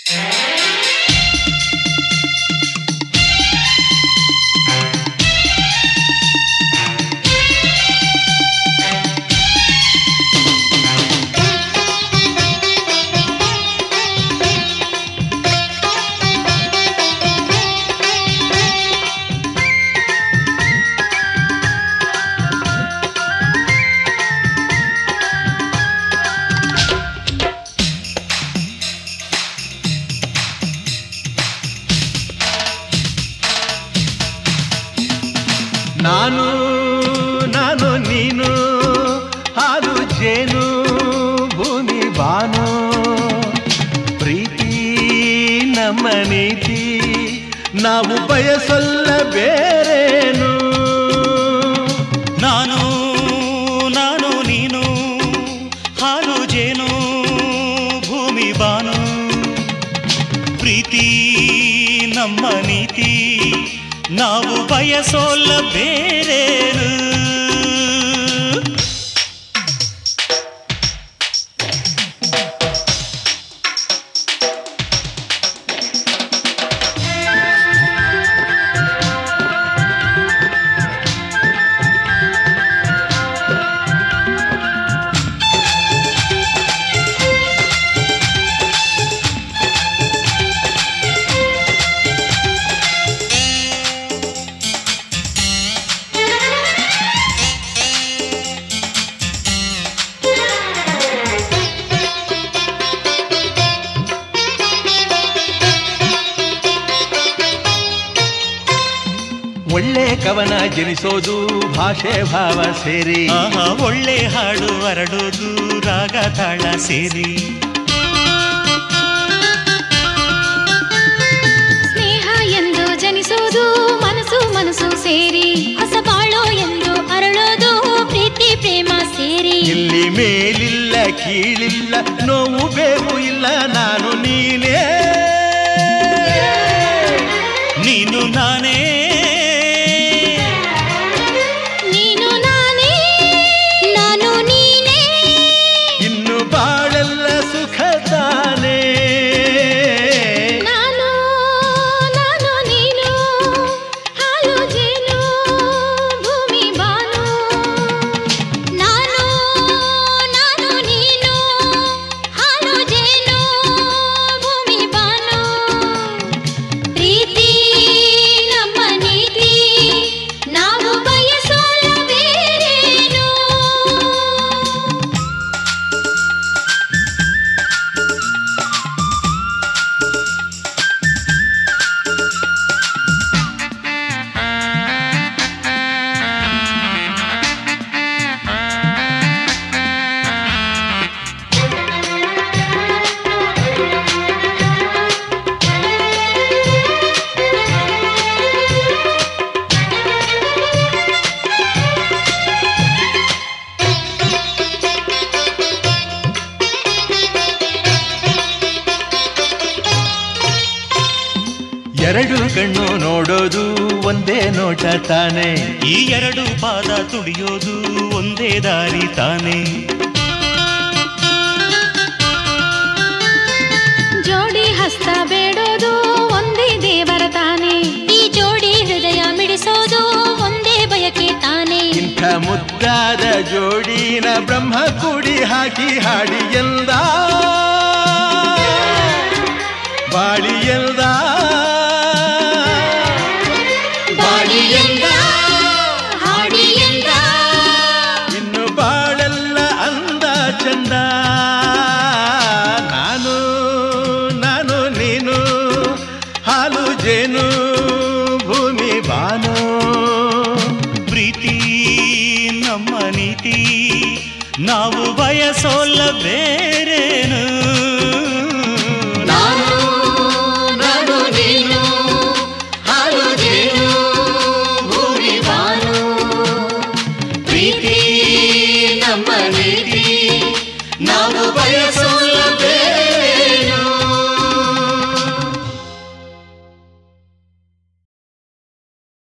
ನಾನು ನಾನು ನೀನು ಹಾಲು ಜೇನು ಭೂಮಿ ಬಾನು ಪ್ರೀತಿ ನಮ್ಮ ನೀತಿ ನಾವು ಬಯಸಲ್ಲ ಬೇರೇನು. ನಾನು ನಾನು ನೀನು ಹಾಲು ಜೇನು ಭೂಮಿ ಬಾನು ಪ್ರೀತಿ ನಮ್ಮ ನೀತಿ ನಾವು ಬಯಸೋಲ್ಲ ಬೇರೇನು. ಒಳ್ಳೆ ಕವನ ಜನಿಸೋದು ಭಾಷೆ ಭಾವ ಸೇರಿ, ಒಳ್ಳೆ ಹಾಡು ಹರಡೋದು ರಾಗ ತಾಳ ಸೇರಿ, ಸ್ನೇಹ ಎಂದು ಜನಿಸೋದು ಮನಸ್ಸು ಮನಸ್ಸು ಸೇರಿ, ಹೊಸ ಬಾಳೋ ಎಂದು ಅರಳೋದು ಪ್ರೀತಿ ಪ್ರೇಮ ಸೇರಿ. ಇಲ್ಲಿ ಮೇಲಿಲ್ಲ ಕೀಳಿಲ್ಲ ನೋವು ಬೇವು ಇಲ್ಲ ನಾನು ನೀನೇ ನೀನು ನಾನೇ ಎರಡು ಕಣ್ಣು ನೋಡೋದು ಒಂದೇ ನೋಟ ತಾನೆ, ಈ ಎರಡು ಪಾದ ತುಳಿಯೋದು ಒಂದೇ ದಾರಿ ತಾನೆ. ಜೋಡಿ ಹಸ್ತ ಬೇಡೋದು ಒಂದೇ ದೇವರ ತಾನೆ, ಈ ಜೋಡಿ ಹೃದಯ ಮಿಡಿಸೋದು ಒಂದೇ ಬಯಕೆ ತಾನೆ. ಇಂಥ ಮುದ್ದಾದ ಜೋಡಿನ ಬ್ರಹ್ಮ ಕೂಡಿ ಹಾಕಿ ಹಾಡಿ ಎಂದ ಬಾಳಿ ಎಂದ ಇನ್ನು ಬಾಳೆಲ್ಲ ಅಂದ ಚಂದ. ನಾನು ನಾನು ನೀನು ಹಾಲು ಜೇನು ಭೂಮಿ ಬಾನು ಪ್ರೀತಿ ನಮ್ಮ ನೀತಿ ನಾವು ಬಯಸೋಲ್ಲ ಬೇರೆ.